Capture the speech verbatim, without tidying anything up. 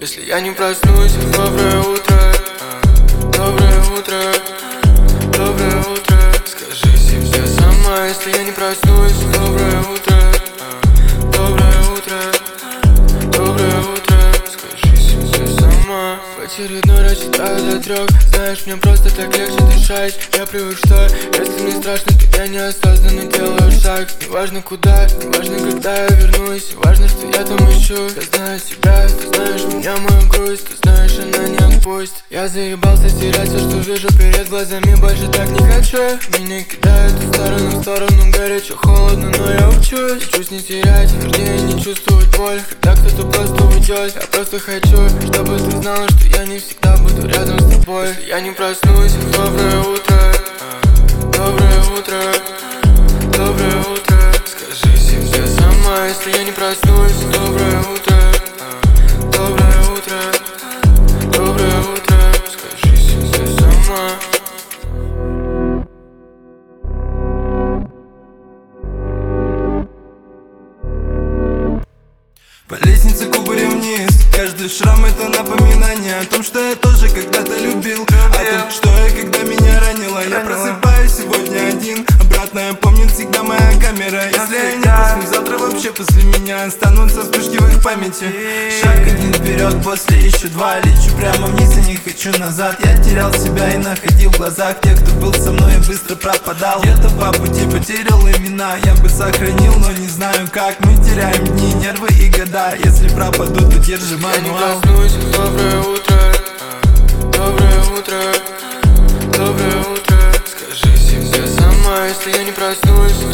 Если я не проснусь, доброе утро, доброе утро, доброе утро. Скажи себе сама, если я не проснусь, доброе утро, доброе утро, доброе утро. Скажи себе сама. В очередной раз читаю до трех. Знаешь, мне просто так легче дышать. Я привык, что если мне страшно, то я неосознанно делаю шаг. Неважно куда, неважно когда я вернусь, важно, что я там ищу. Я знаю тебя, ты знаешь меня, мою грусть, ты знаешь, она не отпустит. Я заебался терять все, что вижу перед глазами, больше так не хочу. Меня кидают из стороны в сторону, горячо, холодно, но я учусь. Учусь не терять, вернее не чувствовать боль, когда кто-то просто уйдет. Я просто хочу, чтобы ты знала, что я не всегда буду рядом с тобой. Если я не проснусь, доброе утро, доброе утро, доброе утро. Скажи себе сама, если я не проснусь, доброе утро, доброе утро, доброе утро. Скажи себе сама. По лестнице кубарем вниз. Каждый шрам это напоминание о том, что я тоже когда-то любил, о том, что я когда меня ранило. Я просыпаюсь сегодня один, обратно я помню всегда моя камера. Если я не проснусь завтра, вообще после меня останутся вспышки в их памяти. Шаг один вперед, после еще два. Лечу прямо вниз и не хочу назад. Я терял себя и находил в глазах тех, кто был со мной и быстро пропадал. Я-то по пути потерял имена, я бы сохранил, но не знаю как. Мы теряем дни, нервы и года. Если пропадут, то держи мануал. Я не проснусь, доброе утро, доброе утро, доброе утро. Скажи себе сама, если я не проснусь,